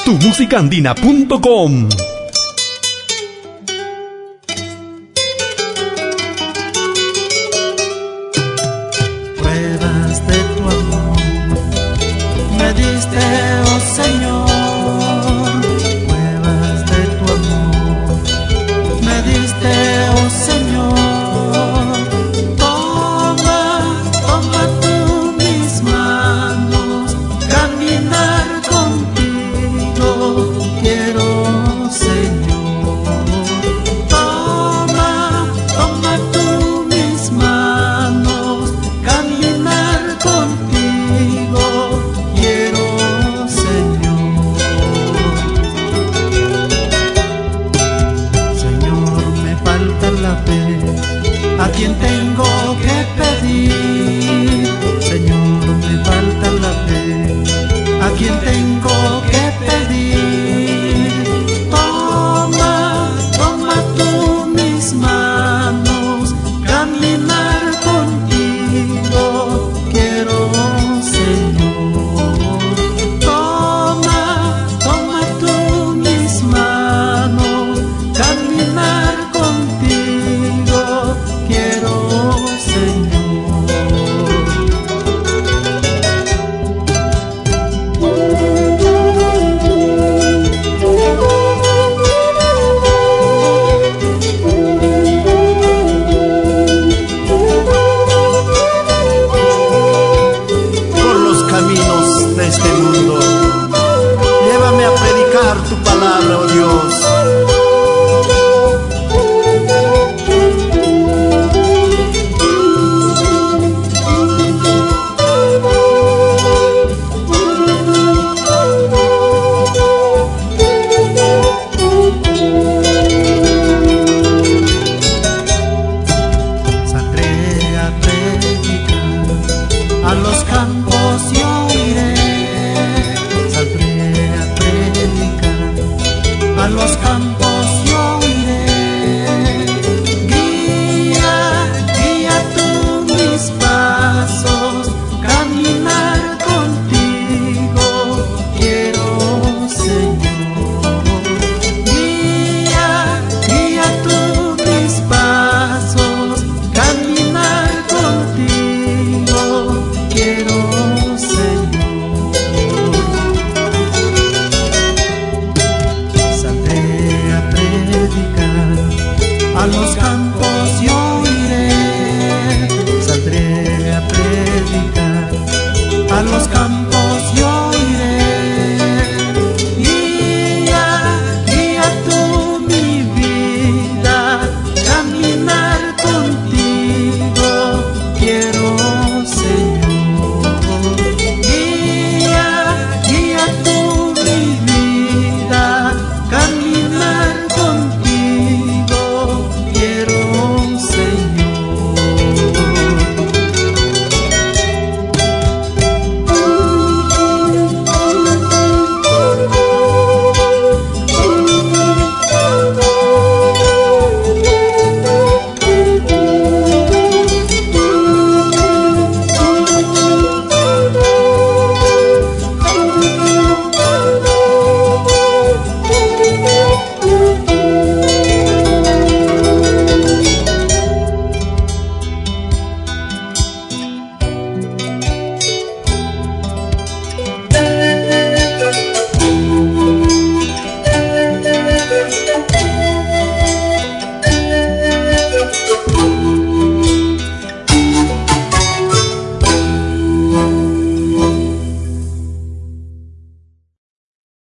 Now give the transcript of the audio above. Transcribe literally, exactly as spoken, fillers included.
tu música andina punto com. Pruebas de tu amor me diste, oh Señor. Pruebas de tu amor me diste, oh Señor. Toma, toma tú mis manos, caminar contigo quiero, Señor. Toma, toma tú mis manos, caminar contigo quiero, Señor. Señor, me falta la fe, ¿a quién tengo que pedir?